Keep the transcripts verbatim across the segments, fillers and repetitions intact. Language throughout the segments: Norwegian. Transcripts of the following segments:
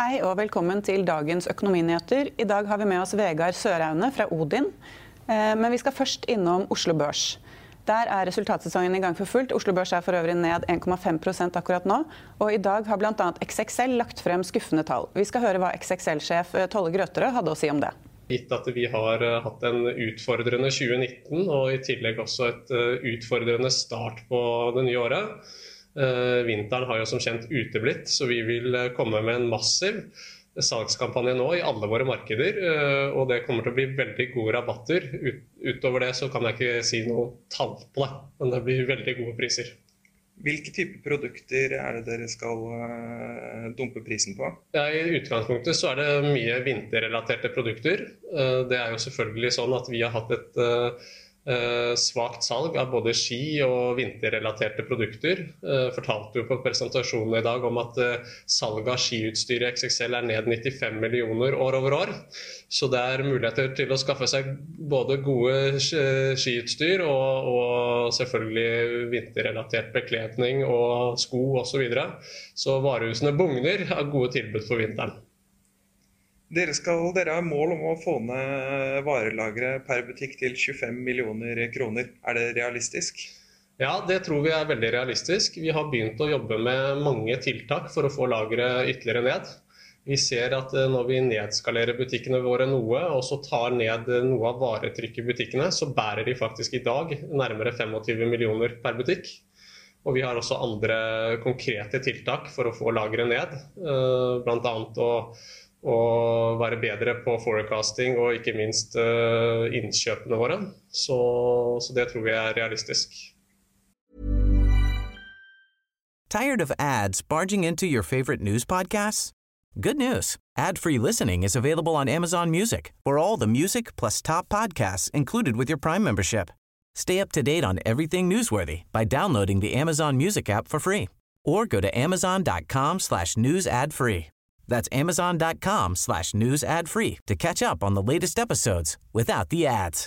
Hei og velkommen til dagens økonominyheter. I dag har vi med oss Vegard Søraune fra Odin, men vi skal først innom Oslo Børs. Der er resultatsesongen i gang for fullt. Oslo Børs er for øvrig ned en komma fem prosent akkurat nå, og i dag har blant annet X X L lagt frem skuffende tall. Vi skal høre hva X X L-sjef Tolle Grøterød hadde å si om det. Gitt at vi har hatt en utfordrende tjue nitten og i tillegg også et utfordrende start på det nye året. Vinteren har jo som kjent uteblitt, så vi vil komme med en massiv salgskampanje nå i alle våre markeder, og det kommer til å bli veldig gode rabatter. Utover det så kan jeg ikke si noe tall på det, men det blir veldig gode priser. Hvilke typer produkter er det dere skal dumpe prisen på? Ja, I utgangspunktet så er det mye vinterrelaterte produkter. Det er jo selvfølgelig sånn at vi har hatt et Uh, svagt salg av både ski og vinterrelaterte produkter. Uh, fortalte jo på presentasjonen i dag om at uh, salg av skiutstyr i X X L er ned nittifem millioner år over år. Så det er muligheter til å skaffe seg både gode skiutstyr og, og selvfølgelig vinterrelatert bekledning og sko og så videre. Så varehusene bugner av gode tilbud for vinteren. Dere, skal, dere har mål om å få ned varelagret per butikk til tjuefem millioner kroner. Er det realistisk? Ja, det tror vi er veldig realistisk. Vi har begynt å jobbe med mange tiltak for å få lagret ytterligere ned. Vi ser at når vi nedskalerer butikkene våre noe, og så tar ned noe av varetrykket i butikkene, så bærer de faktisk i dag nærmere tjuefem millioner per butikk. Og vi har også andre konkrete tiltak for å få lagret ned, blant annet å og være bedre på forecasting og ikke minst uh, innkjøpene våre. Så, så det tror vi er realistisk. Tired of ads barging into your favorite news podcasts? Good news. Ad-free listening is available on Amazon Music for all the music plus top podcasts included with your Prime membership. Stay up to date on everything newsworthy by downloading the Amazon Music app for free or go to amazon.com slash news ad free. That's amazon.com slash news ad free to catch up on the latest episodes without the ads.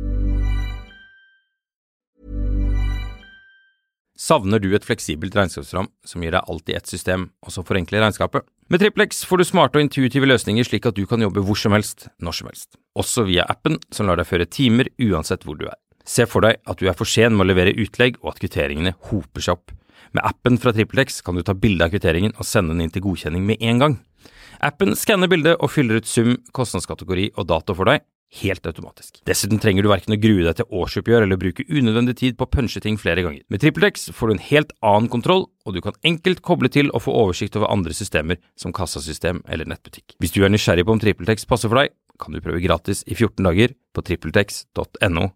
Savner du et fleksibelt regnskapsprogram som gir deg alt i ett system, og som forenkler regnskapet? Med TrippelX får du smarte og intuitive løsninger slik at du kan jobbe hvor som helst, når som helst. Også via appen som lar deg føre timer uansett hvor du er. Se for deg at du er for sen med å levere utlegg og at kvitteringene hoper seg opp. Med appen fra TrippelX kan du ta bilde av kvitteringen og sende den inn til godkjenning med en gang. Appen skanner bildet og fyller ut sum, kostnadskategori og dato for deg, helt automatisk. Dessuten trenger du hverken å grue deg til årsoppgjør eller bruke unødvendig tid på å punche ting flere ganger. Med TrippelX får du en helt annen kontroll, og du kan enkelt koble til og få oversikt over andre systemer som kassasystem eller nettbutikk. Hvis du er nysgjerrig på om TrippelX passer for deg, kan du prøve gratis i fjorten dager på trippeltex punktum no.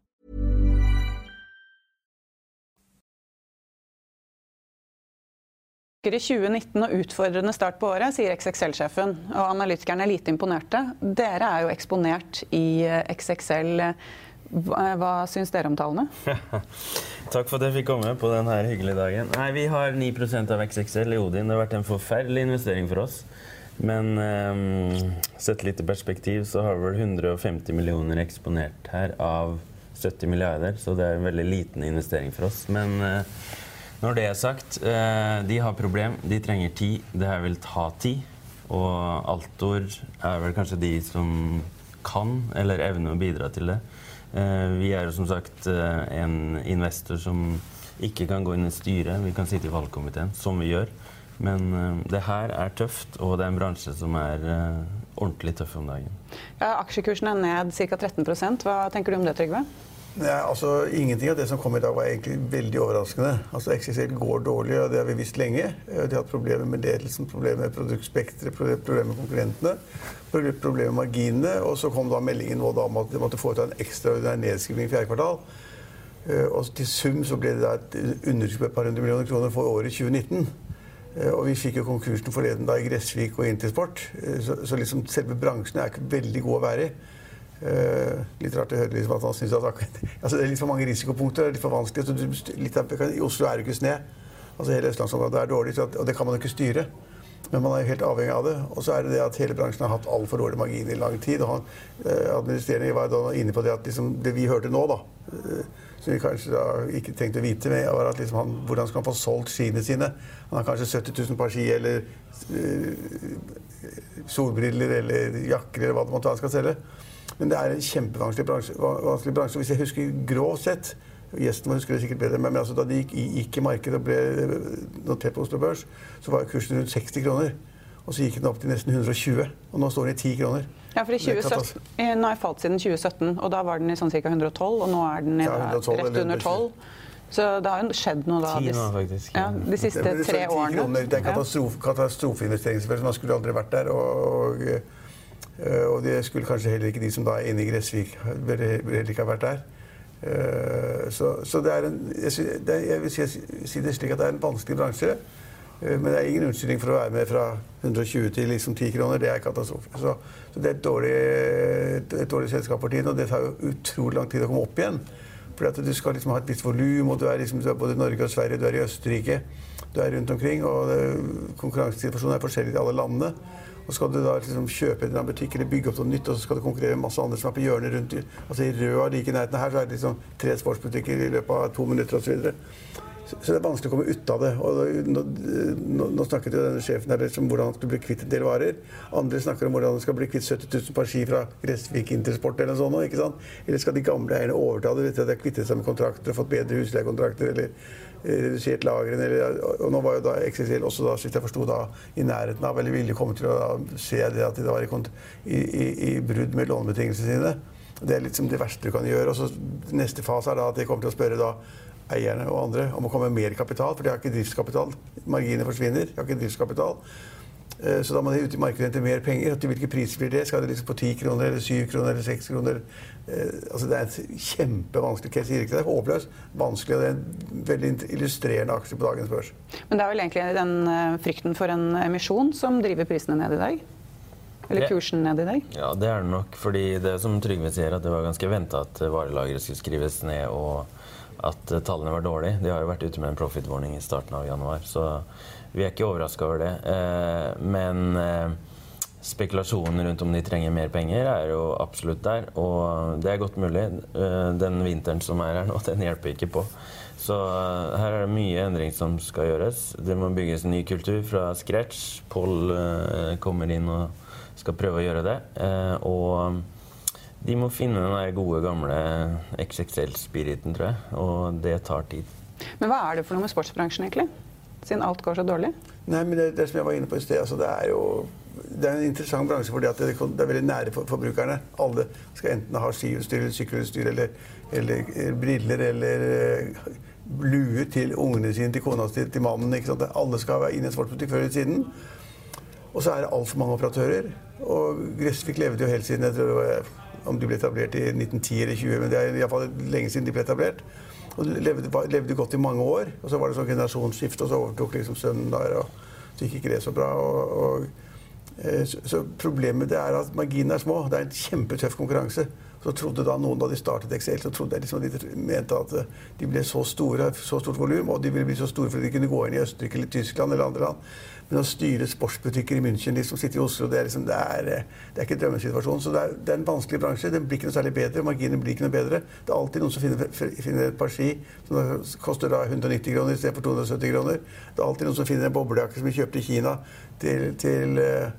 I tjue nitten og utfordrende start på året, sier X X L-sjefen, og analytikerne er lite imponerte. Dere er jo eksponert i X X L. Hva, hva syns dere om tallene? Takk for at jeg fikk komme på denne hyggelige dagen. Nei, vi har ni prosent av X X L i Odin. Det har vært en forferdelig investering for oss. Men um, sett litt i perspektiv så har vi vel hundre og femti millioner eksponert her av sytti milliarder, så det er en veldig liten investering for oss. Men uh, når det er sagt, de har problem, de trenger tid, det her vil ta tid, og Altor er vel kanskje de som kan eller evner å bidra til det. Vi er jo som sagt en investor som ikke kan gå inn i styret, vi kan sitte i valgkomiteen, som vi gjør. Men det her er tøft, og det er en bransje som er ordentlig tøff om dagen. Ja, aksjekursen er ned ca. tretten prosent. Hva tenker du om det, Trygve? Nei, altså ingenting av det som kom i dag var egentlig veldig overraskende. Altså X X L går dårlig, og det har vi visst lenge. De har hatt problemer med ledelsen, problemer med produktspektret, problemer med konkurrentene, problemer med marginene, og så kom da meldingen nå da om at de måtte foreta en ekstraordinær nedskrivning i fjerde kvartal. Og til sum så ble det da et underskudd på et par hundre millioner kroner for året tjue nitten. Og vi fikk jo konkursen forleden da i Gressvik og Intersport, så, så liksom selve bransjen er ikke veldig god å være i. Uh, litt rart å høre liksom, at han synes at altså, det er litt for mange risikopunkter, det er litt for vanskelig. Så du, litt av, I Oslo er det ikke sned. Altså hele Østlandsområdet er dårlig, så at, og det kan man jo ikke styre. Men man er jo helt avhengig av det. Og så er det det at hele bransjen har hatt altfor dårlig margin i lang tid. Og han, eh, administrerende var da inne på det at liksom, det vi hørte nå, da, eh, som vi kanskje da ikke tenkte å vite med, var at liksom han, hvordan skal han få solgt skiene sine. Han har kanskje sytti tusen par ski, eller eh, solbriller, eller jakker, eller hva det måtte være han skal selge. Men det er en kjempevanskelig bransje. Vanskelig bransje. Hvis jeg husker grovt sett, gjesten må huske det sikkert bedre, men altså, da de gikk, gikk i markedet og ble notert på Oslo Børs, så var kursen rundt seksti kroner. Og så gikk den opp til nesten hundre og tjue, og nå står den i ti kroner. Ja, for i tjue sytten, nå har jeg falt siden tjue sytten, og da var den i sånn ca. hundre og tolv, og nå er den i ja, tolv, rett under tolv. Så det har jo skjedd noe da, ti nå, faktisk. Ja, de siste det, det, tre årene. Kroner, det er katastrofe, katastrofeinvestering, selvfølgelig, man skulle aldri vært der, og, og, og det skulle kanskje heller ikke de som da er inne i Gressvik, heller ikke ha vært der. Uh, så, så det er en, jeg, det, jeg vil si, si det slik at det er en vanskelig bransje, uh, men det er ingen unnskyldning for å være med fra hundre og tjue til liksom ti kroner, det er katastrofe. Så, så det er et dårlig, et, et dårlig selskap for tiden, og det tar jo utrolig lang tid å komme opp igjen. Fordi at du skal liksom ha et visst volum, og du er, liksom, du er både i Norge og Sverige, du er i Østerrike, du er rundt omkring, og konkurransesituasjonen er forskjellig i alle landene. Og skal du da liksom kjøpe en butikk eller bygge opp noe nytt, og så skal du konkurrere med masse andre som er på hjørnet rundt. Altså i Røa, like i nærheten her, så er det liksom tre sportsbutikker i løpet av to minutter og så videre. Så, så det er vanskelig å komme ut av det. Og nå, nå, nå snakket jo denne sjefen her om hvordan han skulle bli kvitt en del varer. Andre snakker om hvordan han skal bli kvitt sytti tusen par ski fra Gressvik Intersport eller sånn, ikke sant? Eller skal de gamle eierne overta det, etter at de har kvittet seg med kontrakter og fått bedre husleiekontrakter, eller redusert lagren, eller, og nå var jo da X X L også da, slik jeg forstod da, i nærheten av, eller ville komme til å da, se det at det var i, i, i, i brudd med lånebetingelsene sine. Det er liksom det verste du kan gjøre, og så neste fase er da at de kommer til å spørre da eierne og andre om å komme med mer kapital, for de har ikke driftskapital. Marginene forsvinner, de har ikke driftskapital. Så da må de ut i markedet til mer penger. Til hvilke priser blir det? Skal det liksom på ti kroner, eller syv kroner, eller seks kroner? Altså det er en kjempevanskelig case. Jeg sier ikke det er håpløst, vanskelig, og det er en veldig illustrerende aksje på dagens børs. Men det er vel egentlig den frykten for en emisjon som driver prisene ned i dag? Eller kursen ned i dag? Ja, det er det nok, fordi det som Trygve sier, at det var ganske ventet at varelageret skulle skrives ned, og at tallene var dårlige. De har jo vært ute med en profit warning i starten av januar, så vi er ikke overrasket over det. Men spekulasjonen rundt om de trenger mer penger er jo absolutt der, og det er godt mulig. Den vinteren som er her nå, den hjelper ikke på. Så her er det mye endring som skal gjøres. Det må bygges en ny kultur fra scratch. Paul kommer inn og skal prøve å gjøre det, og de må finne den der gode, gamle X X L-spiriten, tror jeg, og det tar tid. Men hva er det for noe med sportsbransjen, egentlig? Siden alt går så dårlig? Nei, men det, det som jeg var inne på i sted, altså det er jo det er en interessant bransje fordi at det, det er veldig nære for forbrukerne. Alle skal enten ha skiutstyr eller sykkelutstyr eller, eller, eller briller eller uh, lue til ungene sine, til kona til, til mannen. Ikke sant? Alle skal være inne i en sportsbutikk før i tiden. Og så er det alt for mange operatører. Og Gressvik levde jo helt siden, jeg tror det var, om de ble etablert i nitten ti eller tjue, men det er i hvert fall lenge siden de ble etablert. Og levde, levde godt i mange år, og så var det sånn generasjonsskift, og så overtok liksom sønnen der, og så gikk ikke det så bra. Og, og, eh, så, så problemet det er at marginene er små, det er en kjempetøff konkurranse. Så trodde da noen da de startet X L, så trodde jeg liksom de mente at de ble så store, så stort volum, og de ville bli så store fordi de kunne gå inn i Østerrike eller Tyskland eller andre land. Men å styre sportsbutikker i München, de som sitter i Oslo, det er, liksom, det er, det er ikke en drømmesituasjon. Så det er, det er en vanskelig bransje, den blir ikke noe særlig bedre, marginen blir ikke noe bedre. Det er alltid noen som finner, finner et par ski som koster da hundre og nitti kroner i stedet for to hundre og sytti kroner. Det er alltid noen som finner en boblejakke som vi kjøpte i Kina til, til,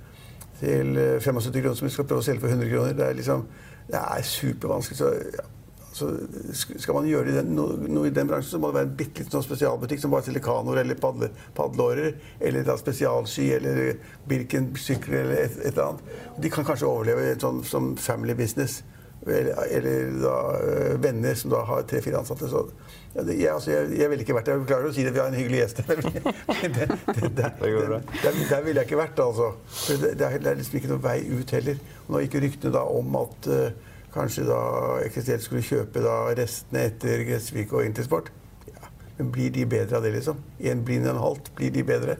til syttifem kroner som vi skal prøve å selge for hundre kroner. Det er liksom... Det er supervanskelig, så, ja. Så skal man gjøre den, noe, noe i den bransjen, så må det være en bitte litt sånn spesialbutikk som bare selger kanoer eller padle, padleårer, eller da spesialski, eller Birken-sykler, eller et, et eller annet. De kan kanskje overleve i en sånn som family business, eller, eller da øh, venner som da har tre-fire ansatte. Så, ja, det, jeg, altså, jeg, jeg ville ikke vært der. Jeg beklager å si det, vi har en hyggelig gjest. Men det, det, det, det, der, der ville jeg ikke vært, altså. For det, det er liksom ikke noen vei ut heller. Og nå gikk ryktene da om at uh, kanskje da X X L skulle kjøpe da restene etter Gressvik og Intersport. Ja, men blir de bedre av det, liksom? En blind en halvt, blir de bedre?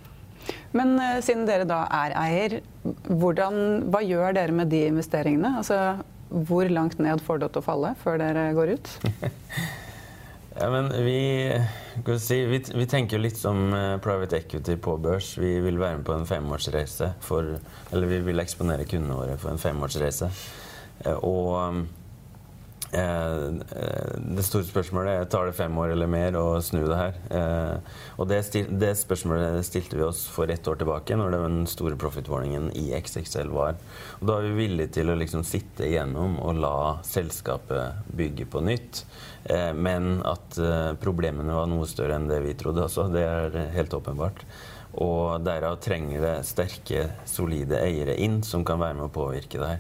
Men uh, siden dere da er eier, hvordan, hva gjør dere med de investeringene? Altså, hvor langt ned får det til å falle før dere går ut? Ja, men vi, kan si, vi, vi tenker jo litt som uh, private equity på børs. Vi vil være med på en femårsreise, for, eller vi vil eksponere kundene våre for en femårsreise. Uh, og um, uh, det store spørsmålet er, tar det fem år eller mer å snu det her? Uh, og det, stil, det spørsmålet stilte vi oss for ett år tilbake, når det var den store profit-warningen i X X L var. Og da er vi villige til å liksom sitte igjennom og la selskapet bygge på nytt. Men at problemene var noe større enn det vi trodde også, det er helt åpenbart. Og derav trenger det sterke, solide eiere inn som kan være med å påvirke det her.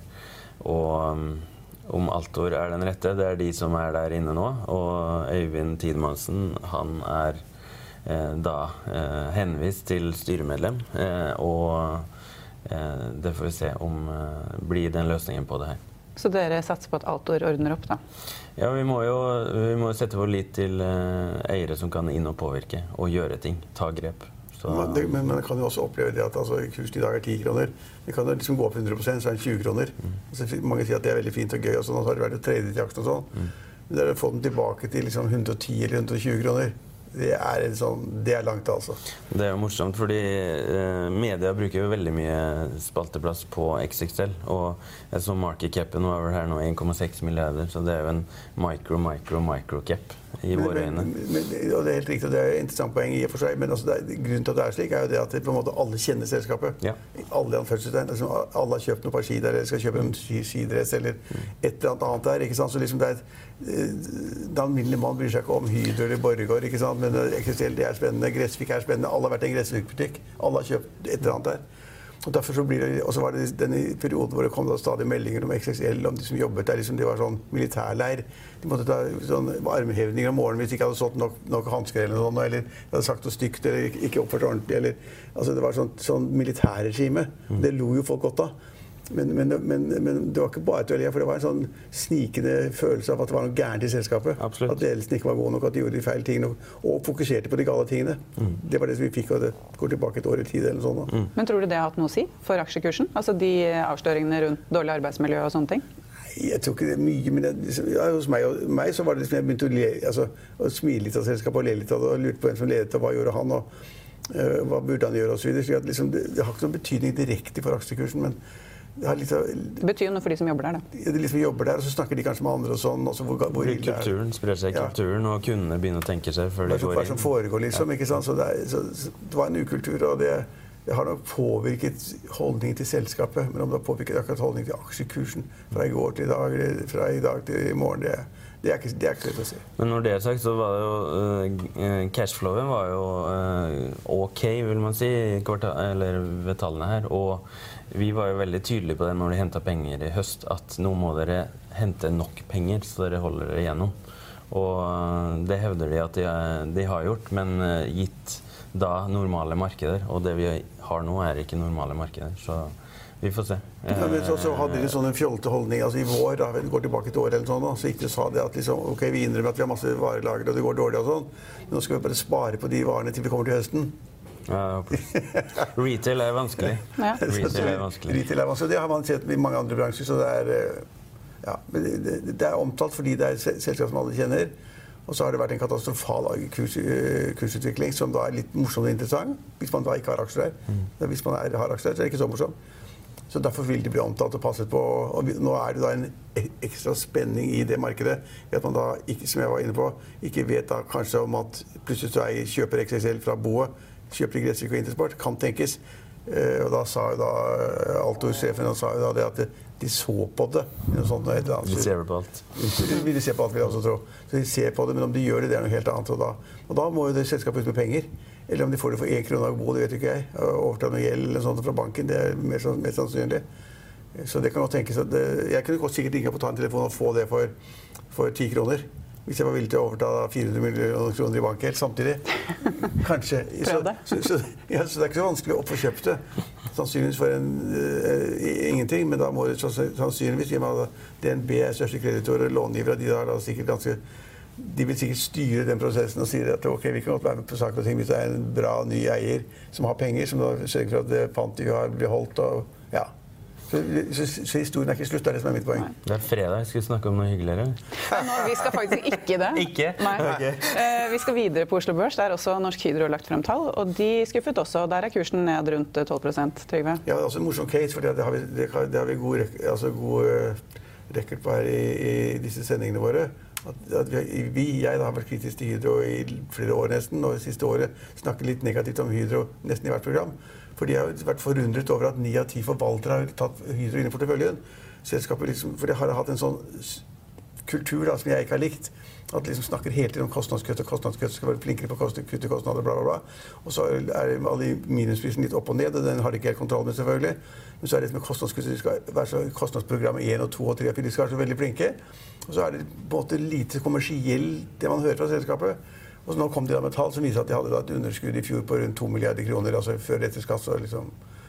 Og om Altor er den rette, det er de som er der inne nå. Og Øyvind Tidmansen, han er eh, da eh, henvist til styremedlem. Eh, og eh, det får vi se om eh, blir den løsningen på det her. Så dere satser på at Altor ordner opp da? Ja, vi må jo vi må sette vår lit til uh, eiere som kan inn og påvirke og gjøre ting, ta grep. Så, men, det, men man kan jo også oppleve det at altså, kursen i dag er ti kroner. Det kan jo liksom gå opp hundre prosent, så er det tjue kroner. Mm. Så mange sier at det er veldig fint og gøy, og sånn, og så har det vært å trade til aksjen og sånn. Mm. Men det er å få den tilbake til liksom hundre og ti eller hundre og tjue kroner. Det er, en sånn, det er langt altså. Det er jo morsomt, fordi eh, media bruker jo veldig mye spalteplass på X X L, og jeg så market capen var vel her nå en komma seks milliarder, så det er jo en micro, micro, micro cap i men, våre øyne. Men, men, og det er helt riktig, og det er et interessant poeng i og for seg, men altså, det er, grunnen til at det er slik er jo det at det, på en måte alle kjenner selskapet. Ja. Alle i anførselstegn, liksom, alle har kjøpt noen par ski der, eller skal kjøpe en skidress, eller et eller annet der, ikke sant? Så liksom det er et, den alminnelige mann bryr seg ikke om Hydro eller Borregaard, ikke sant? Men X X L, det er spennende, Gressvik er spennende, alle har vært i en Gressvik-butikk, alle har kjøpt et eller annet der. Og derfor så blir det, og så var det denne perioden hvor det kom da stadig meldinger om X X L, om de som jobbet der, liksom det var sånn militærleir. De måtte ta sånn armhevninger om morgenen hvis de ikke hadde stått nok, nok hansker eller noe, eller de hadde sagt noe stygt, eller ikke oppført ordentlig, eller, altså det var sånn, sånn militærregime. Det lo jo folk godt av. Men, men, men, men det var ikke bare til å le, for det var en sånn snikende følelse av at det var noe gærent i selskapet. Absolutt. At ledelsen ikke var god nok, at de gjorde de feil tingene, og fokuserte på de gale tingene. Mm. Det var det som vi fikk, og det går tilbake et år i tid eller noe sånt. Mm. Men tror du det har hatt noe å si for aksjekursen? Altså de avsløringene rundt dårlig arbeidsmiljø og sånne ting? Jeg tror ikke det er mye, men det, ja, hos meg, og meg så var det liksom jeg begynte å, le, altså, å smile litt av selskapet og le litt av det, og lurte på hvem som ledet, og hva gjorde han, og uh, hva burde han gjøre, og så videre. Så liksom, det, det har ikke noen betydning direkte for aksjekursen, men det, har litt, det betyr noe for de som jobber der, da. Ja, de liksom jobber der, og så snakker de kanskje med andre og sånn. Og så hvor, hvor kulturen sprer seg i kulturen, og kundene begynner å tenke seg før de går inn. Hva som foregår, liksom, ja. Ikke sant? Så det, er, så, så det var en ukultur, og det, det har nok påvirket holdningen til selskapet, men om det har påvirket akkurat holdningen til aksjekursen fra i går til i dag, fra i dag til i morgen, det, det er ikke det er ikke lett å si. Men når det er sagt, så var det jo uh, cashflowen var jo uh, ok, vil man si, kvartal, eller ved tallene her, og vi var jo veldig tydelige på det når de hentet penger i høst, at nå må dere hente nok penger, så dere holder dere igjennom. Og det hevder de at de, de har gjort, men gitt da normale markeder, og det vi har nå er ikke normale markeder, så vi får se. Ja, men så, så hadde de sånn en fjollete holdning, altså i vår, da, vi går tilbake et år eller sånn, da, så ikke sa det at liksom, ok, vi innrømmer at vi har masse varelager, og det går dårlig og sånn, men nå skal vi bare spare på de varene til vi kommer til høsten. Ja, retail er vanskelig. Ja. Retail er vanskelig. Retail er vanskelig. Det har man sett i mange andre bransjer, så det er, ja, men det, det er omtalt fordi det er selskap som alle kjenner. Og så har det vært en katastrofal kurs, kursutvikling som da er litt morsom og interessant, hvis man da ikke har aksjer der. Mm. Hvis man er, har aksjer der, så er det ikke så morsomt. Så derfor vil de bli omtalt og passet på. Og nå er det da en ekstra spenning i det markedet, at man da, ikke, som jeg var inne på, ikke vet da kanskje om at plutselig så er kjøper X X L fra Boe, kjøper i Gressvik og Intersport, kan tenkes. Eh, og da sa jo da Altor-sjefen sa jo da det at de så på det. Noe sånt, noe eller annet. De ser på alt. De ser på alt, vil jeg også tro. Så de ser på det, men om de gjør det, det er noe helt annet. Og da, og da må jo det selskapet ut med penger. Eller om de får det for én krone av bo, det vet ikke jeg. Overta noe gjeld eller sånt fra banken, det er mer, mer sannsynlig. Så det kan godt tenkes at det, jeg kunne godt sikkert ringe opp og ta en telefon og få det for, for ti kroner. Hvis jeg var villig til å overta fire hundre millioner kroner i bankhjelp samtidig. Kanskje. Så, så, så, ja, så det er ikke så vanskelig å få kjøpt det. Sannsynligvis for en, uh, ingenting, men da må det så, sannsynligvis gi meg at D N B er største kreditor og långivere. De, da, da, sikkert ganske, de vil sikkert styre den prosessen og si at ok, vi kan godt være med på saker og ting hvis det er en bra ny eier som har penger, som da sørger for at det pantet vi har blir holdt. Og, ja. Så, så, så historien er ikke slutt, det er det som er mitt poeng. Det er fredag, jeg skulle snakke om noe hyggeligere. Nå, vi skal faktisk ikke det. Ikke? Nei. Okay. Eh, vi skal videre på Oslo Børs, der også Norsk Hydro lagt frem tall, og de skuffet også. Der er kursen ned rundt tolv prosent, Trygve. Ja, det er også en morsom case, for det har vi, det har, det har vi god, altså god uh, record på her i, i disse sendingene våre. At, at vi, vi, jeg da, har vært kritisk til Hydro i flere år nesten, og det siste året snakket litt negativt om Hydro nesten i hvert program. For de har vært forundret over at ni av ti forvaltere har tatt Hydro inn i porteføljen. Selskapet liksom, for de har hatt en sånn kultur da, som jeg ikke har likt. At de liksom snakker hele tiden om kostnadskutt og kostnadskutt, skal være flinkere på å kutte kostnader, bla, bla, bla. Og så er alle minusprisen litt opp og ned, og den har de ikke helt kontroll med selvfølgelig. Men så er det med kostnadskutt, de skal være så kostnadsprogram én og to og tre, for de skal være så veldig flinke. Og så er det på en måte lite kommersielt det man hører fra selskapet. Og så nå kom de da med tall som viser at de hadde da et underskudd i fjor på rundt to milliarder kroner, altså før etter skatt så liksom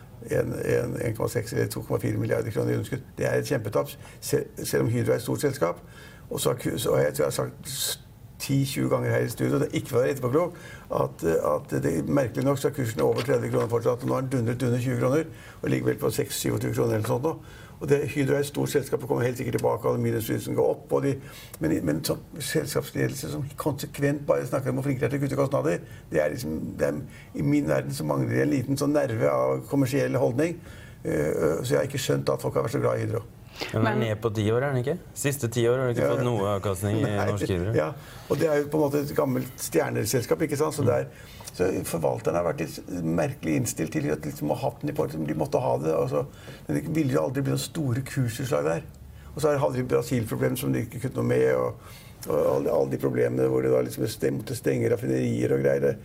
en komma seks eller to komma fire milliarder kroner i underskudd. Det er et kjempetapp, selv om Hydro er et stort selskap. Og så har jeg, tror jeg har sagt ti til tjue ganger her i studio, det er ikke for å være etterpåklok, at, at det merkelig nok så er kursen over tretti kroner fortsatt, og nå er den dundret under tjue kroner, og ligger vel på seks til syv kroner eller sånt nå. Og det, Hydro er et stort selskap og kommer helt sikkert tilbake, og minusprisen går opp, og de, men, men sånn selskapsledelse som konsekvent bare snakker om hvor flinke de er til å kutte kostnader, det er liksom, det er, i min verden så mangler det en liten sånn nerve av kommersiell holdning, uh, så jeg har ikke skjønt at folk har vært så glad i Hydro. Den er ned på ti år, er den ikke? Siste ti år har du ikke ja, fått noe avkastning i Norsk Hydro. Ja, og det er jo på en måte et gammelt stjerneselskap, ikke sant? Så, der, så forvalterne har vært litt merkelig innstilt til at de liksom har hatt den i porten, de måtte ha det. Altså, men det ville jo aldri bli noen store kursutslag der. Og så hadde de Brasil-problemer som de ikke kunne noe med, og, og alle, alle de problemene hvor de da liksom måtte stenge raffinerier og greier.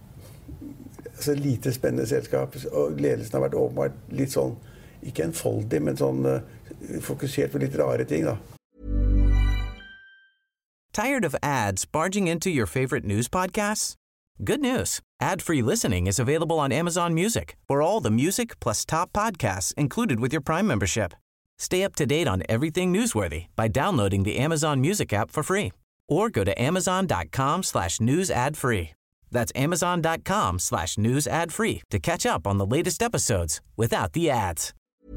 Altså lite spennende selskap, og ledelsen har vært åpenbart litt sånn, ikke enfoldig, men sånn uh, fokusert på litt rare ting, da. Tired of ads barging into your favorite news podcasts? Good news. Ad-free listening is available on Amazon Music for all the music plus top podcasts included with your Prime membership. Stay up to date on everything newsworthy by downloading the Amazon Music app for free or go to amazon.com slash news ad free. That's amazon.com slash news ad free to catch up on the latest episodes without the ads.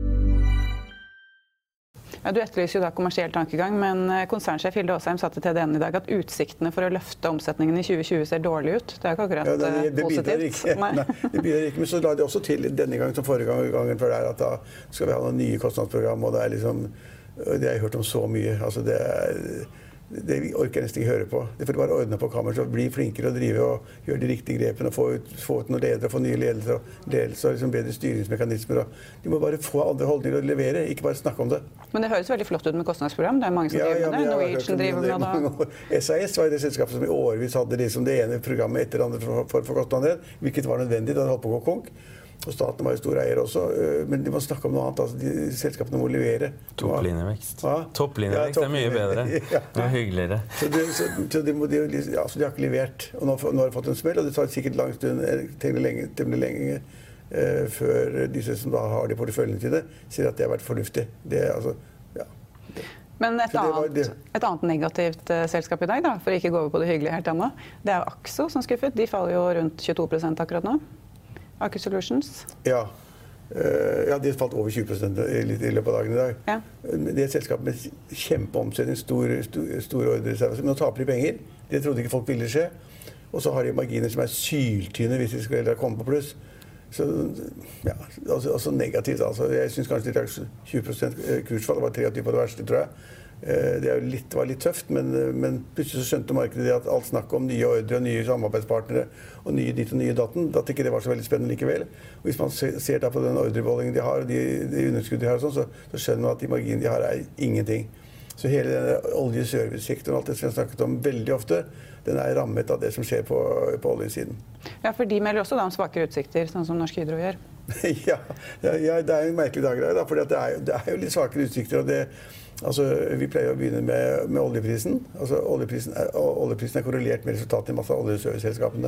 Ja, du etterlyser jo da kommersiell tankegang, men konsernsjef Hilde Aasheim sa til T D N i dag at utsiktene for å løfte omsetningen i tjue tjue ser dårlig ut. Det er ikke akkurat ja, det, det positivt. Ikke. Nei. Nei, det bidrar ikke, men så la de også til denne gangen som forrige gang, gangen før der, at da skal vi ha noen nye kostnadsprogram, og det er liksom, det har jeg hørt om så mye, altså det er, det orker jeg nesten ikke høre på. Det får bare ordne på kammeret, så bli flinkere å drive og gjøre de riktige grepene, og få ut, få ut noen ledere, få nye ledelser og ledelse og liksom bedre styringsmekanismer. Og de må bare få andre holdninger å levere, ikke bare snakke om det. Men det høres veldig flott ut med kostnadsprogram. Det er mange som ja, driver ja, med det. Ja, Norwegian driver med det. S A S var det selskapet som i årevis hadde liksom det ene programmet etter det andre for, for, for kostnader, hvilket var nødvendig da det holdt på å gå konk. Og staten var jo stor eier også, men de må snakke om noe annet. Altså, de, selskapene må levere. Topplinjevekst. Ja? Topplinjevekst ja, er mye bedre. Ja. Det er hyggeligere. Så de, så, så de, må, de, ja, så de har ikke levert. Og nå, nå har de fått en smell, og det tar sikkert lang stund, temmelig lenge, temmelig lenge eh, før disse som da har de porteføljene sine, sier at det har vært fornuftig. Det, altså, ja. Det. Men et annet, et annet negativt uh, selskap i dag, da, for å ikke gå over på det hyggelige helt ennå, det er jo Akzo som skuffet. De faller jo rundt tjueto prosent akkurat nå. Aker Solutions? Ja. Uh, ja, de har falt over tjue prosent i, i løpet av dagen i dag. Ja. Det er et selskap med kjempeomsetning, stor, stor, store ordrereserver. Men nå taper de penger. Det trodde ikke folk ville skje. Og så har de marginer som er syltynne hvis de skulle komme på pluss. Så, ja, altså, altså negativt. Altså. Jeg synes kanskje de tar tjue prosent kursfall. Det var treogtyve på det verste, tror jeg. Det er jo litt, var litt tøft, men, men plutselig så skjønte markedet det at alt snakk om nye ordre og nye samarbeidspartnere og nye ditt og nye datten, at ikke det var så veldig spennende likevel. Og hvis man ser da på den ordrebeholdningen de har, og de, de underskudd de har, og sånn, så, så skjønner man at de marginene de har er ingenting. Så hele denne oljeservicesektoren, alt det som jeg har snakket om veldig ofte, den er rammet av det som skjer på, på oljesiden. Ja, for de melder også da om svakere utsikter, sånn som Norsk Hydro gjør. ja, ja, det er jo en merkelig dag da, for det er, det er jo litt svakere utsikter, og det altså, vi pleier å begynne med, med oljeprisen. Altså, oljeprisen, er, oljeprisen er korrelert med resultatet i masse oljeserviceselskapene.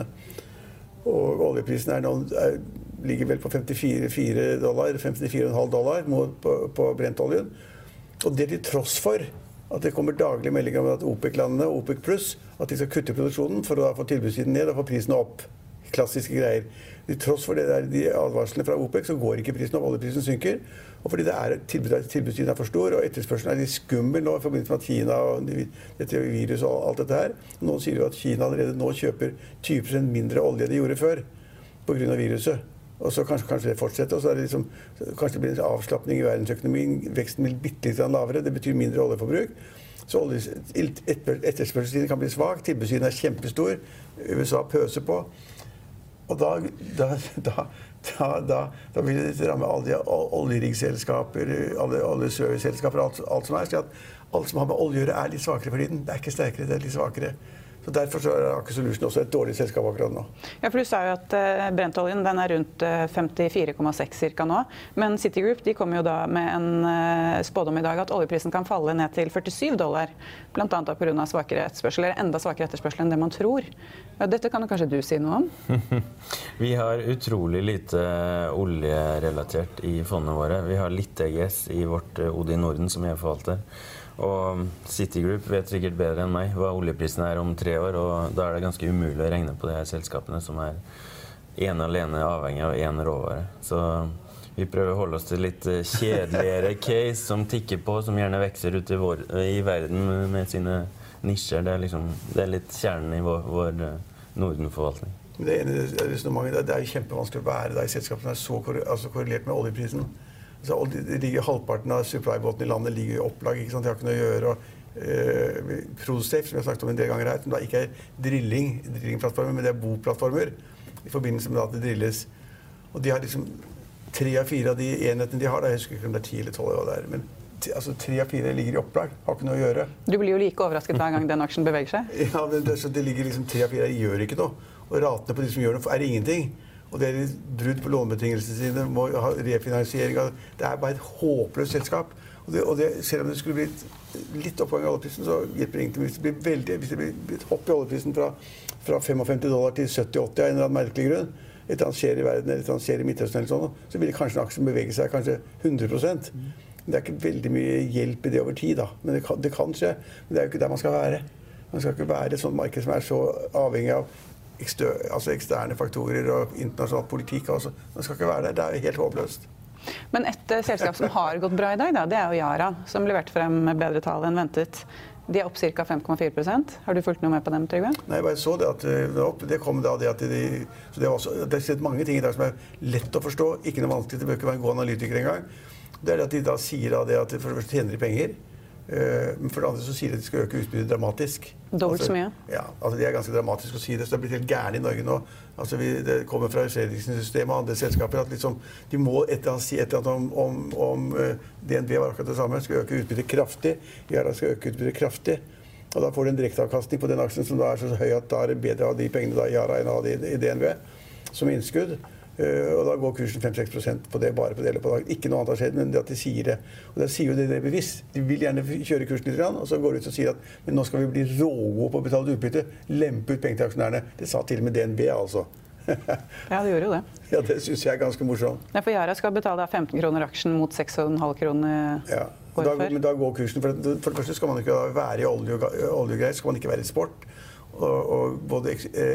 Og oljeprisen er nå, er, ligger vel på femtifire dollar, femtifire komma fem dollar mot, på, på brentoljen. Og det til tross for at det kommer daglige meldinger om at OPEC-landene, OPEC pluss, at de skal kutte produksjonen for å da få tilbudssiden ned og få prisen opp. klassiske greier. I tross for det der, de advarslene fra OPEC, så går ikke prisen opp, oljeprisen synker. Og fordi det er, tilbudssiden er for stor, og etterspørselen er litt skummel nå i forbindelse med at Kina og dette virus og alt dette her. Noen sier jo at Kina allerede nå kjøper tyve prosent mindre olje de gjorde før på grunn av viruset. Og så kanskje, kanskje det fortsetter, og så er det liksom, kanskje det blir en avslappning i verdensøkonomien. Veksten vil bitte litt lavere, det betyr mindre oljeforbruk. Så etterspørselssiden kan bli svak, tilbudssiden er kjempestor, U S A pøser på. Og da, da, da, da, da, da vil det ramme alle de oljeriggselskaper, alle, alle serviceselskaper, alt, alt som er. Så at alt som har med olje å gjøre er litt svakere for tiden. Det er ikke sterkere, det er litt svakere. Så derfor så er Aker Solutions også et dårlig selskap akkurat nå. Ja, for du sa jo at uh, Brentoljen den er rundt uh, femtifire komma seks cirka nå. Men Citigroup de kommer jo da med en uh, spådom i dag at oljeprisen kan falle ned til førtisyv dollar. Blant annet på grunn av svakere etterspørsel, eller enda svakere etterspørsel enn det man tror. Ja, dette kan jo kanskje du si noe om? Vi har utrolig lite oljerelatert i fondene våre. Vi har litt E G S i vårt uh, Odin Norden som jeg forvalter. Og Citigroup vet sikkert bedre enn meg hva oljeprisen er om tre år, og da er det ganske umulig å regne på de her selskapene som er ene alene avhengig av en råvare. Så vi prøver å holde oss til litt kjedeligere case som tikker på, som gjerne vekser ute i, vår, i verden med sine nisjer. Det er, liksom, det er litt kjernen i vår, vår Norden-forvaltning. Det ene resonemanget, det er jo kjempevanskelig å være da i selskapene er så altså korrelert med oljeprisen. Så det ligger, halvparten av supply-båtene i landet ligger i opplag, ikke sant? Det har ikke noe å gjøre. Og, eh, ProSafe, som jeg har snakket om en del ganger her, som da ikke er drilling, drillingplattformer, men det er boplattformer i forbindelse med at det drilles. Og de har liksom tre av fire av de enhetene de har, da, jeg husker ikke om det er ti eller tolv år der, men altså, tre av fire ligger i opplag, har ikke noe å gjøre. Du blir jo like overrasket hver gang den aksjen beveger seg. Ja, men det, så det ligger liksom tre av fire, gjør ikke noe. Og ratene på de som gjør noe, er ingenting. Og det er brudd på lånebetingelsene sine, må ha refinansiering av. Det er bare et håpløst selskap. Og, det, og det, selv om det skulle bli litt oppgang i oljeprisen, så hjelper det ingenting. Hvis det blir veldig, hvis det blir et hopp i oljeprisen fra, fra femtifem dollar til sytti åtti av en eller annen merkelig grunn, et eller annet skjer i verden, et eller annet skjer i Midtøsten eller sånn, så vil kanskje en aksje bevege seg kanskje hundre prosent. Men det er ikke veldig mye hjelp i det over tid, da. Men det kan, det kan skje. Men det er jo ikke der man skal være. Man skal ikke være et sånt marked som er så avhengig av Ekstø, altså eksterne faktorer og internasjonal politikk. Altså. Man skal ikke være der. Det er helt håpløst. Men et uh, selskap som har gått bra i dag, da, det er jo Yara, som leverte frem bedre tall enn ventet. De er opp ca. fem komma fire prosent. Har du fulgt noe med på dem, Trygve? Nei, jeg bare så det at det, det kom da det at de, så det, var også, det er mange ting i dag som er lett å forstå, ikke noe vanskelig, det bør ikke være en god analytiker engang. Det er at de da sier da det at for det første tjener de penger, men for det andre så sier de at de skal øke utbyttet dramatisk. Dobbelt altså, så mye? Ja, altså det er ganske dramatisk å si det, så det er blitt helt gærent i Norge nå. Altså vi, det kommer fra Fredriksen-systemet og andre selskaper at liksom, de må etter, si et eller annet om, om, om uh, D N B var akkurat det samme, skal øke utbyttet kraftig, Yara skal øke utbyttet kraftig, og da får du en direkteavkastning på den aksjen som da er så høy at da er det bedre å ha de pengene da i Yara enn å ha de i D N B som innskudd. Uh, og da går kursen fem til seks prosent på det, bare på det eller på dagen. Ikke noe annet har skjedd, men det at de sier det. Og da sier jo det det bevisst. De vil gjerne kjøre kursen litt, og så går de ut og sier at men nå skal vi bli rågode på å betale utbytte, lempe ut penger til aksjonærene. Det sa til og med D N B, altså. Ja, det gjorde jo det. Ja, det synes jeg er ganske morsomt. Ja, for Yara skal betale femten kroner aksjen mot seks komma fem kroner ja. Og da, men da går kursen, for, for det første skal man ikke være i olje og, olje og greier, skal man ikke være i sport. Og, og både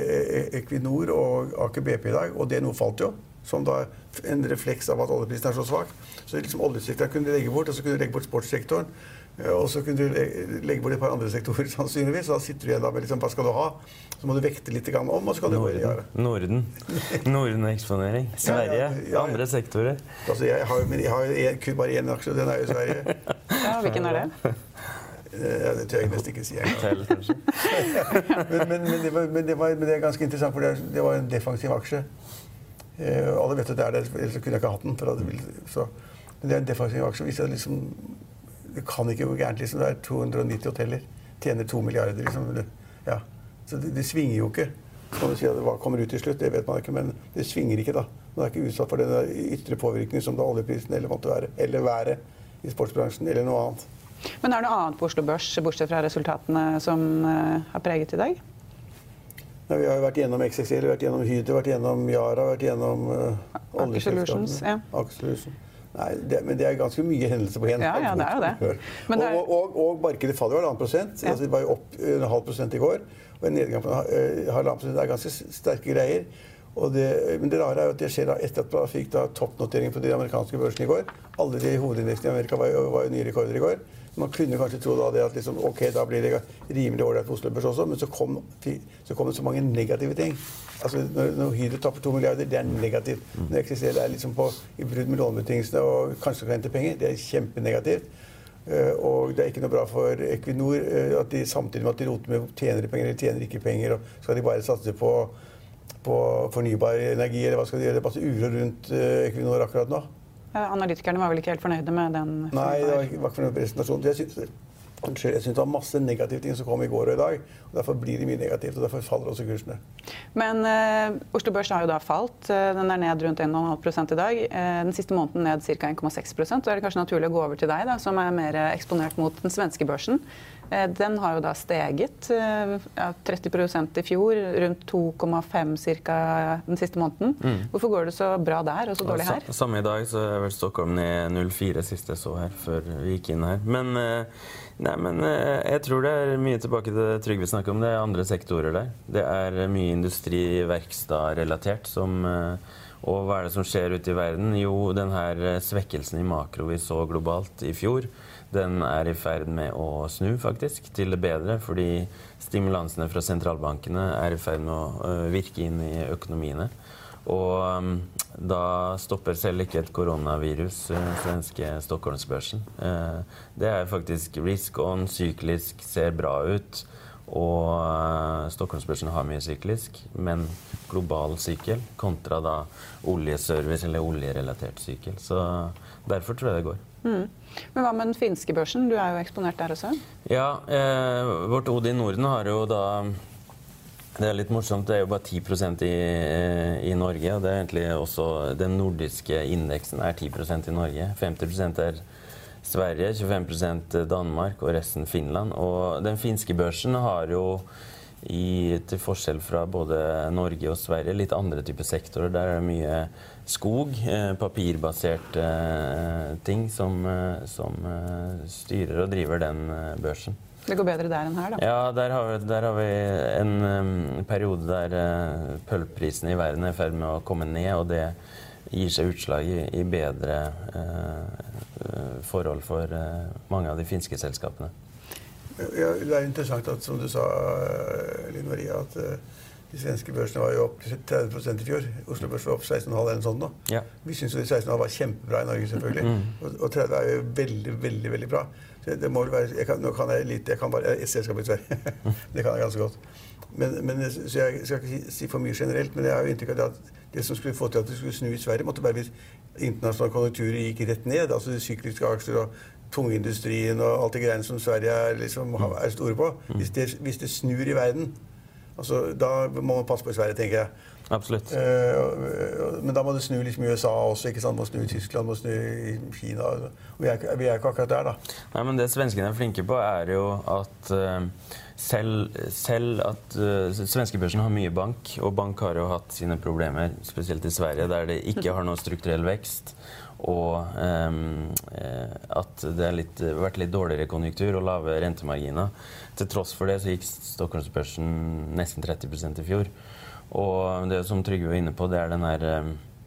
Equinor og Aker B P i dag, og det nå falt jo, som da en refleks av at oljeprisen er så svak. Så liksom oljesektoren kunne legge bort, og så kunne du legge bort sportssektoren, og så kunne du legge bort et par andre sektorer sannsynligvis, og da sitter du igjen da med liksom, hva skal du ha? Så må du vekte litt om, og så kan du bare gjøre. Norden. Norden-eksponering. Sverige. Ja, ja, ja. Andre sektorer. Altså, jeg har, men jeg har en, kun bare én aksje, den er jo i Sverige. Ja, hvilken er det? Ja, det tør jeg nesten ikke si engang. men, men, men, det var, men, det var, men det er ganske interessant, for det, det var en defensiv aksje. Eh, alle vet at det er det, ellers kunne jeg ikke hatt den. For at det, vil, så. Men det er en defensiv aksje. Hvis jeg liksom, det kan ikke gå gærent, liksom. Det er to hundre og nitti hoteller. Tjener to milliarder, liksom. Ja. Så det, det svinger jo ikke. Så kan du si at hva kommer ut til slutt, det vet man ikke, men det svinger ikke da. Man er ikke utsatt for den ytre påvirkningen som da oljeprisen eller måtte være, eller være i sportsbransjen, eller noe annet. Men er det noe annet på Oslo Børs, bortsett fra resultatene som uh, har preget i dag? Ja, vi har jo vært gjennom X X L, vært gjennom Hydro, vært gjennom Yara, vært gjennom uh, Aker Solutions, ja. Aker Solutions. Nei, det, men det er ganske mye hendelser på en. Ja, ja, det er jo det. Men det er... Og, og, og markedet faller jo halvannen prosent. Ja. Altså, det var jo opp en halv prosent i går. Og en nedgang på en halvannen prosent er ganske sterke greier. Og det, men det rare er jo at det skjer da etter at man fikk da toppnotering på de amerikanske børsene i går. Alle de hovedindeksene i Amerika var jo, var jo nye rekorder i går. Man kunne kanskje tro da det at liksom, ok, da blir det rimelig ålreit på Oslo Børs også, men så kom, så kom det så mange negative ting. Altså, når, når Hydro tapper to milliarder, det er negativt. Når X X L er liksom på, i brudd med lånebetingelsene og kanskje kan hente penger, det er kjempenegativt. Uh, og det er ikke noe bra for Equinor uh, at de samtidig med at de roter med tjener de penger eller tjener ikke penger, og skal de bare satse på på fornybar energi, eller hva skal de gjøre? Det er bare uro rundt uh, Equinor akkurat nå. Ja, analytikerne var vel ikke helt fornøyde med den? Nei, det var ikke, var ikke fornøyd med presentasjonen. Jeg synes, jeg synes det var masse negative ting som kom i går og i dag, og derfor blir det mye negativt, og derfor faller også kursene. Men uh, Oslo Børs har jo da falt. Den er ned rundt en komma fem prosent i dag. Uh, den siste måneden ned ca. en komma seks prosent. Så er det kanskje naturlig å gå over til deg, da, som er mer eksponert mot den svenske børsen. Den har jo da steget ja, tretti prosent i fjor, rundt to komma fem cirka den siste måneden. Mm. Hvorfor går det så bra der og så dårlig her? Samme i dag så er vel Stockholm ned null komma fire siste jeg så her før vi gikk inn her. Men, nei, men jeg tror det er mye tilbake til det Trygve snakker om. Det er andre sektorer der. Det er mye industri, verkstad relatert som... Og hva er det som skjer ute i verden? Jo, den her svekkelsen i makro vi så globalt i fjor, den er i ferd med å snu faktisk til det bedre, fordi stimulansene fra sentralbankene er i ferd med å virke inn i økonomiene. Og um, da stopper selv ikke et koronavirus uh, svenske Stockholmsbørsen. Uh, det er faktisk risk on, syklisk, ser bra ut. Og uh, Stockholmsbørsen har mye syklisk, men global sykkel kontra da oljeservice eller oljerelatert sykkel. Så derfor tror jeg det går. Mm. Men hva med den finske børsen? Du er jo eksponert der også. Ja, eh, vårt Odin Norden har jo da, det er litt morsomt, det er jo bare ti prosent i, i Norge, og det er egentlig også, den nordiske indeksen er ti prosent i Norge, femti prosent er Sverige, tjuefem prosent Danmark og resten Finland. Og den finske børsen har jo, i, til forskjell fra både Norge og Sverige, litt andre typer sektorer. Der er det mye skog, eh, papirbaserte eh, ting som, eh, som eh, styrer og driver den eh, børsen. Det går bedre der enn her, da? Ja, der har vi, der har vi en um, periode der uh, pølprisene i verden er i ferd med å komme ned, og det gir seg utslag i, i bedre uh, forhold for uh, mange av de finske selskapene. Ja, det er interessant at, som du sa, Linn Maria, at uh, de svenske børsene var jo opp tretti prosent i fjor. Oslo Børs var opp seksten komma fem eller noe sånt nå. Ja. Vi synes jo de seksten komma fem var kjempebra i Norge, selvfølgelig. Mm. Og, og tretti er jo veldig, veldig, veldig bra. Så det må være, jeg kan, nå kan jeg litt, jeg kan bare et selskap i Sverige. Det kan jeg ganske godt. Men, men, så jeg skal ikke si, si for mye generelt, men jeg har jo inntrykk av at det som skulle få til at det skulle snu i Sverige, måtte bare hvis internasjonale konjunkturer gikk rett ned, altså de sykliske aksjer og tungindustrien og alt det greiene som Sverige er, liksom, er store på. Hvis det, hvis det snur i verden, altså, da må man passe på i Sverige, tenker jeg. Absolutt. Uh, men da må det snu liksom i U S A også, ikke sant? Må snu i Tyskland, må snu i Kina. Vi er, vi er ikke akkurat der, da. Nei, men det svenskene er flinke på er jo at uh, selv, selv at uh, svenskebørsen har mye bank, og bank har jo hatt sine problemer, spesielt i Sverige, der det ikke har noe strukturell vekst, og um, at det har litt, vært litt dårligere konjunktur og lave rentemarginer. Til tross for det så gikk Stockholmsbørsen nesten tretti prosent i fjor. Og det som Trygve var inne på, det er den her eh,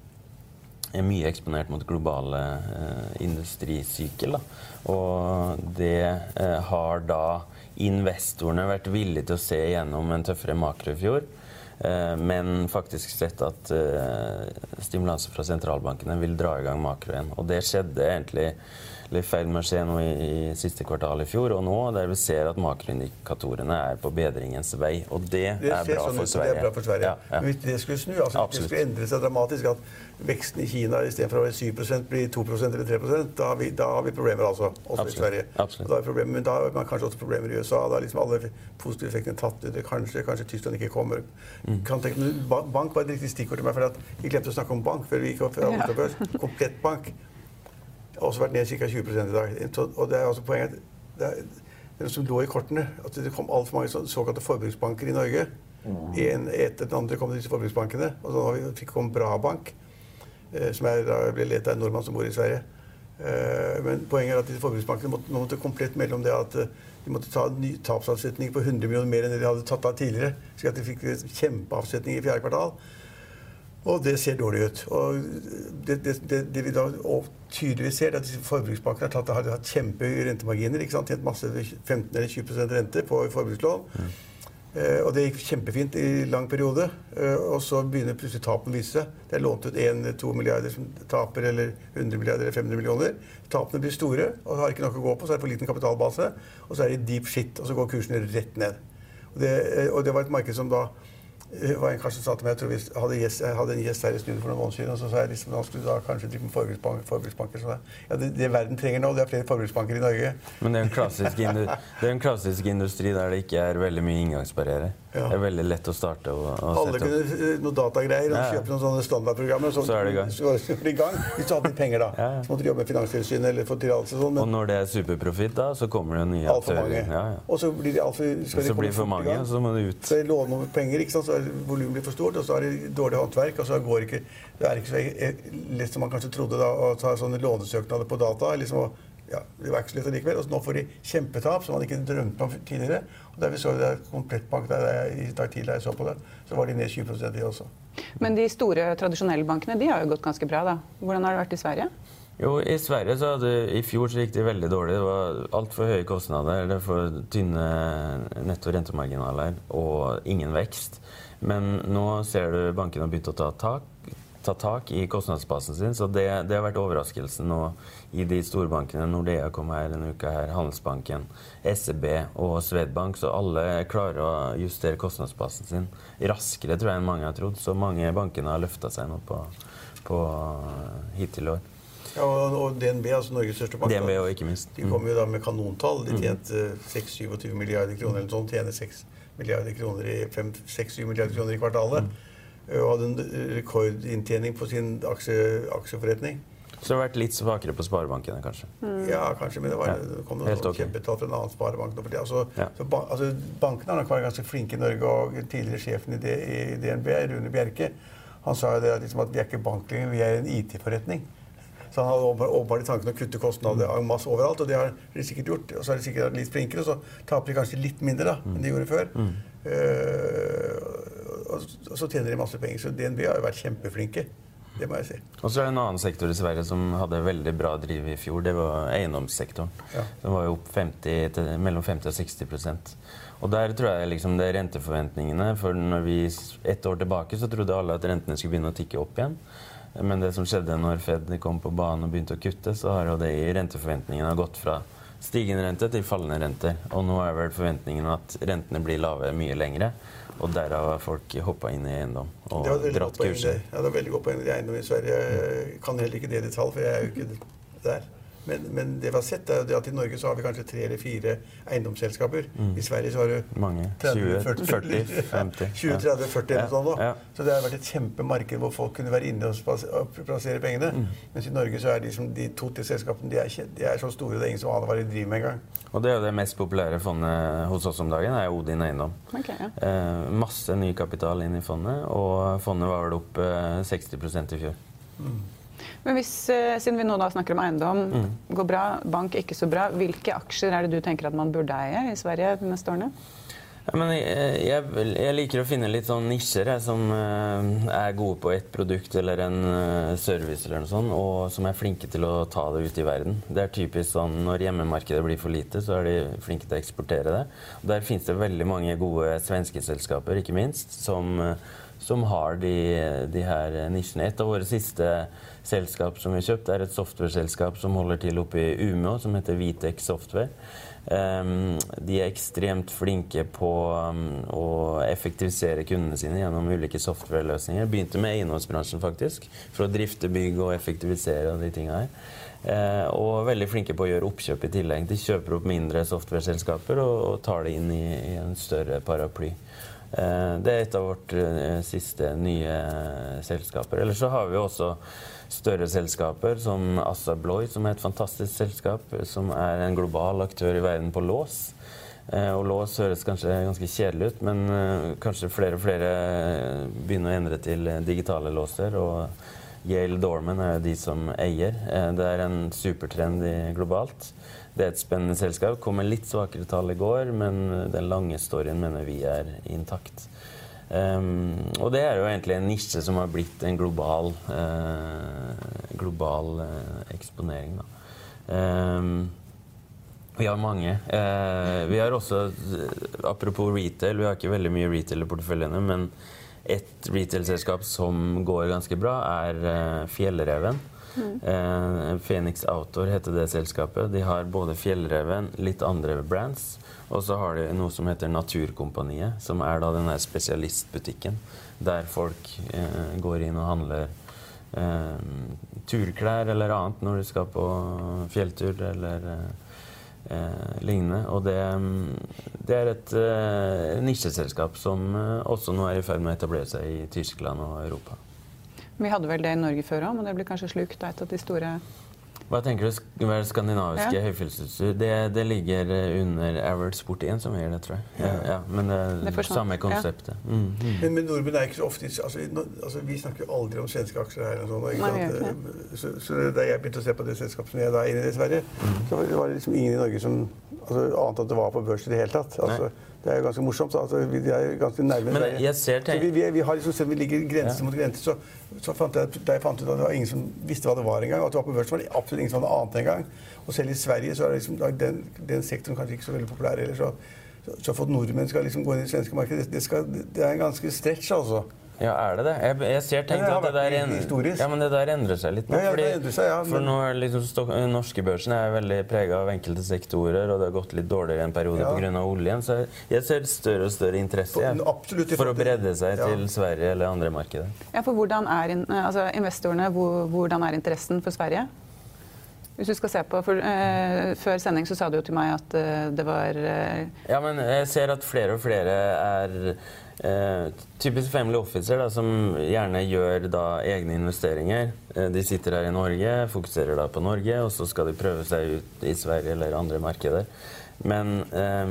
er mye eksponert mot globale eh, industrisykkel. Da. Og det eh, har da investorene vært villige til å se gjennom en tøffere makro i fjor, eh, men faktisk sett at eh, stimulanser fra sentralbankene vil dra i gang makro igjen. Og det skjedde egentlig litt feil med å skje nå i, i siste kvartal i fjor, og nå der vi ser at makroindikatorene er på bedringens vei, og det, det er bra sånn for Sverige. Det er bra for Sverige. Ja, ja. Men hvis det skulle snu, altså hvis det skulle endre seg dramatisk, at veksten i Kina i stedet for å være syv prosent blir to prosent eller tre prosent, da har vi, da har vi problemer altså, også Absolutt. I Sverige. Absolutt. Da har vi problemer, men da har man kanskje også problemer i U S A, da er liksom alle positive effektene tatt ut, kanskje, kanskje Tyskland ikke kommer. Mm. Kan tenke, bank var et riktig stikkord til meg, for at vi glemte å snakke om bank før vi gikk opp fra Oslo Børs. Komplett bank. Det har også vært ned ca. tjue prosent i dag. Og det er også poenget at det, er, det som lå i kortene, at det kom alt for mange så, såkalte forbruksbanker i Norge. Mm. En etter den andre kom disse forbruksbankene, og så fikk kom Bra Bank, eh, som er, da ble ledet av en nordmann som bor i Sverige. Eh, men poenget er at disse forbruksbankene måtte, måtte komplett mellom det at de måtte ta en ny tapsavsetning på hundre millioner mer enn det de hadde tatt av tidligere, så at de fikk kjempeavsetning i fjerde kvartal. Og det ser dårlig ut. Og det, det, det, det vi da tydeligvis ser, er at forbruksbankene har, tatt, har hatt kjempehøye rentemarginer, ikke sant? Tjent masse femten eller tjue prosent rente på forbrukslån. Mm. Eh, og det gikk kjempefint i lang periode. Eh, og så begynner plutselig tapen å vise seg. Det er lånt ut en til to milliarder som taper, eller hundre milliarder eller fem hundre millioner. Tapene blir store, og har ikke nok å gå på, så er det for liten kapitalbase. Og så er det deep shit, og så går kursene rett ned. Og det, og det var et marked som da det var en kanskje som sa til meg, jeg tror vi hadde, gjest, jeg hadde en gjest her i studiet for noen måneder siden, og så sa jeg liksom, nå skulle du da kanskje drive med forbruksbank, forbruksbanker. Sånn. Ja, det, det verden trenger nå, det er flere forbruksbanker i Norge. Men det er en klassisk, indu, det er en klassisk industri der det ikke er veldig mye inngangsbarriere. Ja. Det er veldig lett å starte og, og alle sette opp. Alle kunne noen datagreier og ja, ja. kjøpe noen sånne standardprogrammer, så, så er det i gang. Så var det i gang. Hvis du hadde litt penger da, ja, ja. så måtte du jobbe med Finanstilsynet eller få tillatelse og sånn. Og når det er superprofitt da, så kommer det nye alt for mange. Ja, ja. Og så blir det alt for, skal så blir det for mange, så må det ut. Så er det lån over penger, ikke sant, så er volumen blir for stort, og så er det dårlig håndverk, og så går ikke, det er ikke så lett som man kanskje trodde da, å ta sånne lånesøknader på data, liksom, ja, det var ikke så lett allikevel, og så nå får de kjempetap som man ikke drømte om tidligere. Og der vi så det Komplettbank, der jeg, i dag tidligere jeg så på det, så var de ned tjue prosent i også. Men de store tradisjonelle bankene, de har jo gått ganske bra da. Hvordan har det vært i Sverige? Jo, i Sverige så hadde, i fjor så gikk det veldig dårlig. Det var alt for høye kostnader, det var for tynne netto rentemarginaler og ingen vekst. Men nå ser du bankene har begynt å ta tak, ta tak i kostnadsbasen sin, så det, det har vært overraskelsen nå i de storbankene. Nordea kom her en uke her, Handelsbanken, S E B og Swedbank, så alle klarer å justere kostnadsbasen sin raskere, tror jeg, enn mange har trodd. Så mange bankene har løftet seg nå på, på hittil år. Ja, og D N B, altså Norges største bank, D N B og ikke minst. De kom jo da med kanontall. De tjente seks til syvogtyve milliarder kroner, eller sånn, tjener seks milliarder kroner i fem seks syv milliarder kroner i kvartalet. Mm. Og hadde en rekordinntjening på sin aksje, aksjeforretning. Så det har vært litt svakere på sparebankene, kanskje? Mm. Ja, kanskje, men det, var, ja. det kom noen okay. kjempetall fra en annen sparebank. Altså, ja. så ba, altså, bankene har nok vært ganske flinke i Norge, og tidligere sjefen i, D, i D N B, Rune Bjerke, han sa jo det, liksom, at vi er ikke bank lenger, vi er en I T-forretning. Så han hadde åpenbart i tanken å kutte kostnader mm. masse overalt, og det har de sikkert gjort. Og så er de sikkert litt flinkere, og så taper de kanskje litt mindre da, mm. enn de gjorde før. Mm. Uh, og så tjener de masse penger, så D N B har jo vært kjempeflinke. Det må jeg si. Og så er det en annen sektor i Sverige som hadde veldig bra driv i fjor. Det var eiendomssektoren. Ja. Den var jo opp femti, til, mellom femti og seksti prosent. Og der tror jeg liksom det er renteforventningene. For når vi ett år tilbake så trodde alle at rentene skulle begynne å tikke opp igjen. Men det som skjedde når Fed kom på banen og begynte å kutte, så har jo det i renteforventningene gått fra stigende rente til fallende renter. Og nå er vel forventningen at rentene blir lave mye lengre. Og derav har folk hoppet inn i eiendom og dratt kurser. Ja, det er veldig godt på i eiendom i Sverige. Jeg kan heller ikke det i detalj, for jeg er jo ikke der. Men, men det vi har sett er at i Norge så har vi kanskje tre eller fire eiendomsselskaper. Mm. I Sverige så har du mange. tjue, førti, femti. tjue, tretti, førti eller sånn da. Ja. Så det har vært et kjempemarked hvor folk kunne være inne og plassere pengene. Mm. Mens i Norge så er de, som, de to til selskapene, de er, de er så store, det er ingen som aner hva de driver med en gang. Og det er jo det mest populære fondet hos oss om dagen, er Odin Eiendom. Okay, ja. eh, masse ny kapital inn i fondet, og fondet var vel opp eh, seksti prosent i fjor. Mm. Men hvis, siden vi nå da snakker om eiendom, mm. går bra, bank ikke så bra, hvilke aksjer er det du tenker at man burde eie i Sverige de neste årene? Ja, men jeg, jeg, jeg liker å finne litt sånn nisjer jeg, som uh, er gode på et produkt eller en uh, service eller noe sånt, og som er flinke til å ta det ut i verden. Det er typisk sånn, når hjemmemarkedet blir for lite, så er de flinke til å eksportere det. Og der finnes det veldig mange gode svenske selskaper, ikke minst, som, uh, som har de, de her nisjene. Et av våre siste selskap som vi har kjøpt er et software-selskap som holder til oppe i Umeå, som heter Vitex Software. Um, de er ekstremt flinke på um, å effektivisere kundene sine gjennom ulike software-løsninger. Begynte med eiendomsbransjen faktisk, for å drifte bygg og effektivisere de tingene her. Uh, og veldig flinke på å gjøre oppkjøp i tillegg. De kjøper opp mindre software-selskaper og, og tar det inn i, i en større paraply. Uh, det er et av vårt uh, siste nye selskaper. Ellers så har vi også større selskaper som Assa Abloy, som er et fantastisk selskap, som er en global aktør i verden på lås. Eh, og lås høres kanskje ganske kjedelig ut, men eh, kanskje flere og flere begynner å endre til digitale låser, og Yale Dorman er de som eier. Eh, det er en supertrend i globalt. Det er et spennende selskap. Kom med litt svakere tall i går, men den lange storyen mener vi er intakt. Um, og det er jo egentlig en nisje som har blitt en global, uh, global uh, eksponering. Da. Um, vi har mange. Uh, vi har også, apropos retail, vi har ikke veldig mye retail i porteføljene, men et retail-selskap som går ganske bra er uh, Fjellreven. Mm. Uh, Phoenix Outdoor heter det selskapet. De har både Fjellreven, litt andre brands, og så har de noe som heter Naturkompaniet, som er da den her spesialistbutikken, der folk uh, går inn og handler uh, turklær eller annet når de skal på fjelltur eller uh, uh, lignende. Og det, det er et uh, nisjeselskap som uh, også nå er i ferd med å etablere seg i Tyskland og Europa. Vi hadde vel det i Norge før også, men det blir kanskje slukt av et av de store... Hva tenker du skal være skandinaviske ja. høyfjellsutstyr? Det, det ligger under Average Sport én som gjør det, tror jeg. Ja, ja, men det er det samme konseptet. Ja. Mm, mm. Men, men nordmenn er ikke så ofte... Altså, no, altså, vi snakker jo aldri om svenske aksjer her. Og sånn, ikke Nei, sant? Så, så da jeg begynte å se på det selskapet som jeg da er inne i Sverige, mm. så var det, var det liksom ingen i Norge som altså, ante at det var på børs i det hele tatt. Altså, det er jo ganske morsomt. Altså, vi er ganske nærme Sverige. Jeg ser så vi, vi, vi har liksom, selv om vi ligger grense ja. mot grense, så, så fant jeg, da jeg fant ut at det var ingen som visste hva det var engang, og at det var på børs, var det absolutt ingen som hadde ant engang. Og selv i Sverige så er det liksom, den, den sektoren kanskje ikke så veldig populær heller, så, så, så for at nordmenn skal liksom gå inn i det svenske markedet, det, skal, det er en ganske stretch, altså. Ja, er det det? Jeg, jeg ser tenkt ja, at det der, en, ja, men det der endrer seg litt nå. Ja, ja, fordi, det endrer seg, ja, men... For nå er liksom stok, norske børsen er veldig preget av enkelte sektorer, og det har gått litt dårligere en periode ja. på grunn av oljen, så jeg ser større og større interesse for, jeg, absolutt, for å bredde seg ja. til Sverige eller andre markeder. Ja, for hvordan er altså, investorene, hvor, hvordan er interessen for Sverige? Hvis du skal se på, for, uh, før sending så sa du jo til meg at uh, det var... Uh... Ja, men jeg ser at flere og flere er uh, typisk family officer da, som gjerne gjør da egne investeringer. Uh, de sitter her i Norge, fokuserer da på Norge, og så skal de prøve seg ut i Sverige eller andre markeder. Men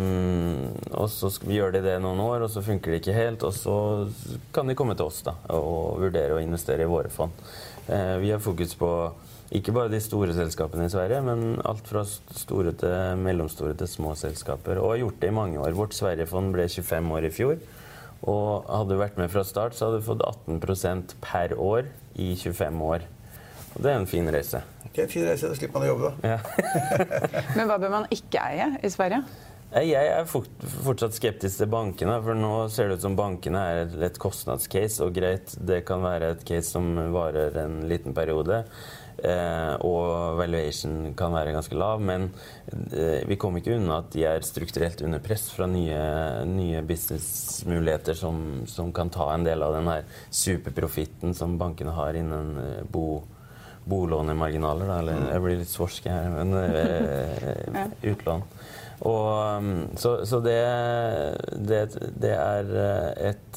um, og så gjør de det noen år, og så funker det ikke helt, og så kan de komme til oss da, og vurdere å investere i våre fond. Uh, vi har fokus på ikke bare de store selskapene i Sverige, men alt fra store til mellomstore til små selskaper. Og har gjort det i mange år. Vårt Sverigefond ble tjuefem år i fjor. Og hadde du vært med fra start, så hadde du fått atten prosent per år i tjuefem år. Og det er en fin reise. Det er en fin reise, da slipper man å jobbe da. Ja. Men hva bør man ikke eie i Sverige? Jeg er fortsatt skeptisk til bankene, for nå ser det ut som bankene er et kostnadscase, og greit, det kan være et case som varer en liten periode. Eh, og valuation kan være ganske lav, men eh, vi kommer ikke unna at de er strukturelt under press fra nye, nye businessmuligheter som, som kan ta en del av den her superprofitten som bankene har innen eh, bo, bolånemarginaler, da, eller jeg blir litt svorsk her, men eh, utlån. Og, så så det, det, det er et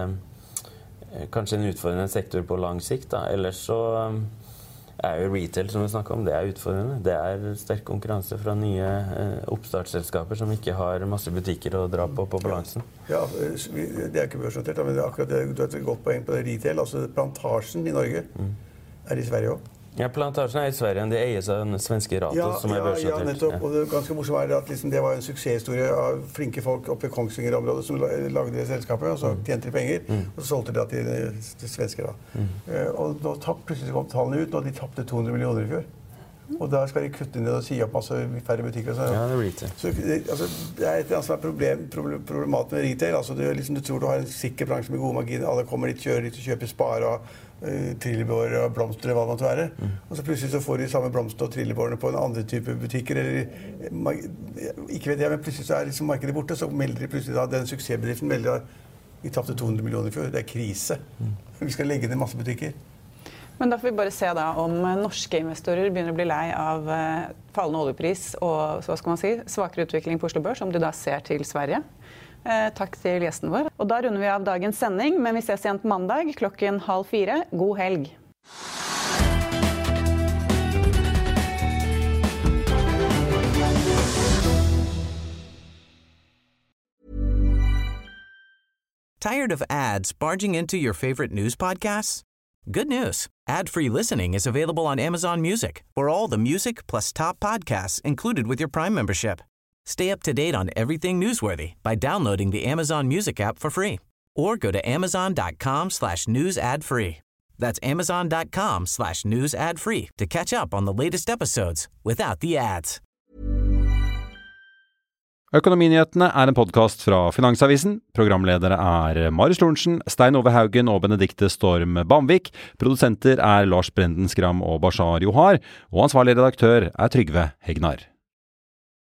eh, kanskje en utfordrende sektor på lang sikt, da. Ellers så er jo retail, som vi snakker om, det er utfordrende. Det er sterk konkurranse fra nye eh, oppstartsselskaper som ikke har masse butikker å dra på på balansen. Ja, det er ikke børsnotert, men det er akkurat det, du har et godt poeng på det retail. Altså Plantasjen i Norge mm. er i Sverige også. Ja, Plantasjen er i Sverige, det eies av den svenske Ratos, ja, som er ja, børsnotert. Ja, nettopp. Og det ganske morsomt er at liksom, det var en suksesshistorie av flinke folk oppe i Kongsvinger-området som lagde det selskapet, og så tjente de penger, mm. og så solgte de det til, til svensker da. Mm. Uh, og nå tapp, plutselig kom tallene ut, og de tappte to hundre millioner i fjor. Og da skal de kutte ned og si opp masse færre butikker og sånn. Ja, det er retail. Så det, altså, det er et eller annet som er problem, problem, problemat med retail. Altså, det, liksom, du tror du har en sikker bransje med gode marginer, alle kommer dit, kjører dit og kjøper spar og uh, trillebår og blomster og hva det måtte være. Mm. Og så plutselig så får de samme blomster og trillebårene på en andre type butikker. Eller, ikke vet jeg, men plutselig så er liksom markedet borte, så melder de plutselig da den suksessbedriften melder at vi tappte to hundre millioner i fjor. Det er krise. Mm. Vi skal legge ned masse butikker. Men da får vi bare se da om norske investorer begynner å bli lei av fallende oljepris og så skal man si, svakere utvikling på Oslo Børs, om de da ser til Sverige. Eh, takk til gjesten vår. Og da runder vi av dagens sending, men vi ses igjen på mandag klokken halv fire. God helg! Tired of ads barging into your favorite news podcasts? Good news. Ad-free listening is available on Amazon Music for all the music plus top podcasts included with your Prime membership. Stay up to date on everything newsworthy by downloading the Amazon Music app for free or go to amazon.com slash news ad free. That's amazon.com slash news ad free to catch up on the latest episodes without the ads. Økonominyhetene er en podcast fra Finansavisen. Programledere er Marius Lorentzen, Stein Ove Haugen og Benedikte Storm Bamvik. Produsenter er Lars Brenden Skram og Bashar Johar. Og ansvarlig redaktør er Trygve Hegnar.